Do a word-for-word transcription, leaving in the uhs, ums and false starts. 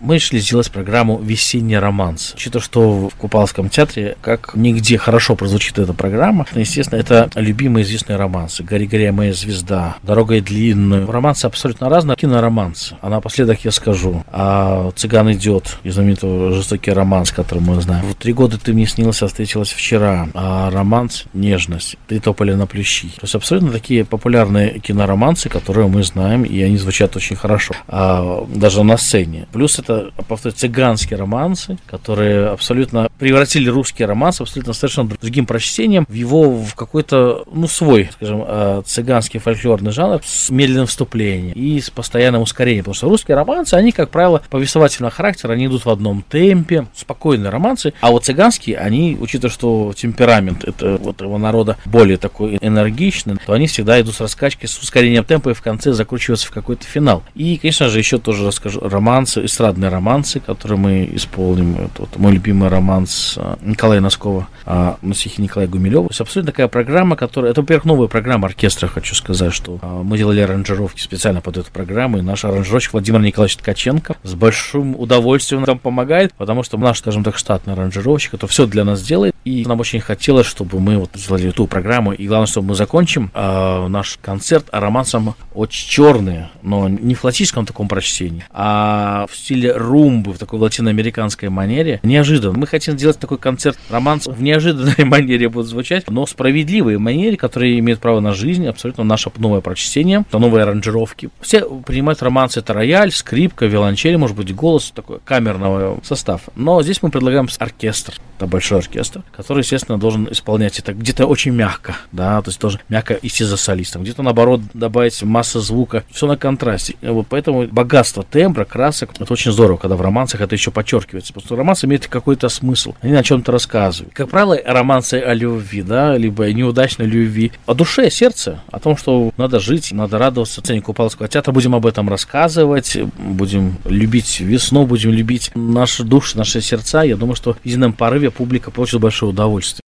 Мы решили сделать программу «Весенний романс». Учитывая, что в Купаловском театре, как нигде хорошо прозвучит эта программа, естественно, это любимые известные романсы. «Гори, гори, моя звезда», «Дорогой длинную». Романсы абсолютно разные. Киноромансы. А напоследок я скажу. А «Цыган идет», знаменитый жестокий романс, который мы знаем. «В три года ты мне снился, встретилась вчера». А романс «Нежность», «Три тополя на плющи». То есть абсолютно такие популярные киноромансы, которые мы знаем, и они звучат очень хорошо. А, даже на сцене. Плюс это, повторюсь, цыганские романсы, которые абсолютно превратили русский романс абсолютно совершенно другим прочтением в его в какой-то, ну, свой, скажем, цыганский фольклорный жанр с медленным вступлением и с постоянным ускорением. Потому что русские романсы, они, как правило, повествовательного характера, они идут в одном темпе, спокойные романсы, а вот цыганские, они, учитывая, что темперамент это вот его народа более такой энергичный, то они всегда идут с раскачкой, с ускорением темпа и в конце закручиваются в какой-то финал. И, конечно же, еще тоже расскажу романсы, эстрадные романсы, которые мы исполним. Это вот мой любимый романс Николая Носкова на стихи Николая Гумилева. То есть абсолютно такая программа, которая... Это, во-первых, новая программа оркестра, хочу сказать, что мы делали аранжировки специально под эту программу, и наш аранжировщик Владимир Николаевич Ткаченко с большим удовольствием нам помогает, потому что наш, скажем так, штатный аранжировщик это все для нас делает, и нам очень хотелось, чтобы мы вот сделали эту программу, и главное, чтобы мы закончим э, наш концерт романсом очень черные, но не в классическом таком прочтении, а в стиле румбы, в такой латиноамериканской манере. Неожиданно. Мы хотим сделать такой концерт романс в неожиданной манере будет звучать, но справедливой манере, которые имеют право на жизнь, абсолютно наше новое прочтение, новые аранжировки. Все принимают романсы, это рояль, скрипка, виолончель, может быть, голос, такой камерного состав. Но здесь мы предлагаем оркестр, это большой оркестр, который, естественно, должен исполнять это где-то очень мягко, да, то есть тоже мягко идти за солистом, где-то, наоборот, добавить масса звука, все на контрасте. И вот поэтому богатство тембра, красок, это очень здорово, когда в романсах это еще подчеркивается, потому что романс имеет какой-то смысл, они о чем-то рассказывают. Как правило, романсы о любви, да, либо неудачной любви, о душе, сердце, о том, что надо жить, надо радоваться. В сцене Купаловского театра будем об этом рассказывать, будем любить весну, будем любить наши души, наши сердца. Я думаю, что в едином порыве публика получит большое удовольствие.